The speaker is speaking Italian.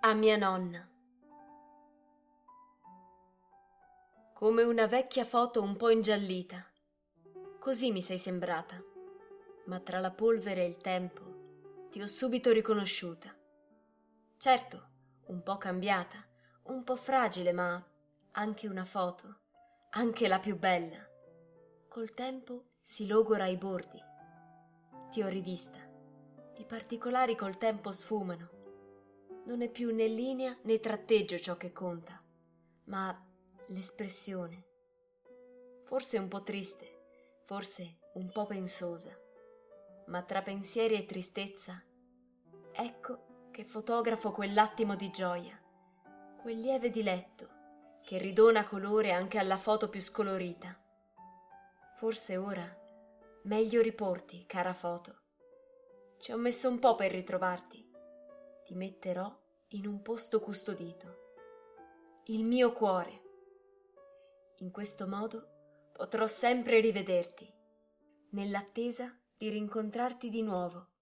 A mia nonna. Come una vecchia foto un po' ingiallita. Così mi sei sembrata, ma tra la polvere e il tempo ti ho subito riconosciuta. Certo, un po' cambiata, un po' fragile, ma anche una foto, anche la più bella. Col tempo si logora ai bordi. Ti ho rivista. I particolari col tempo sfumano. Non è più né linea né tratteggio ciò che conta, ma l'espressione. Forse un po' triste, forse un po' pensosa, ma tra pensieri e tristezza, ecco che fotografo quell'attimo di gioia, quel lieve diletto che ridona colore anche alla foto più scolorita. Forse ora meglio riporti, cara foto. Ci ho messo un po' per ritrovarti. Ti metterò in un posto custodito. Il mio cuore. In questo modo potrò sempre rivederti, nell'attesa di rincontrarti di nuovo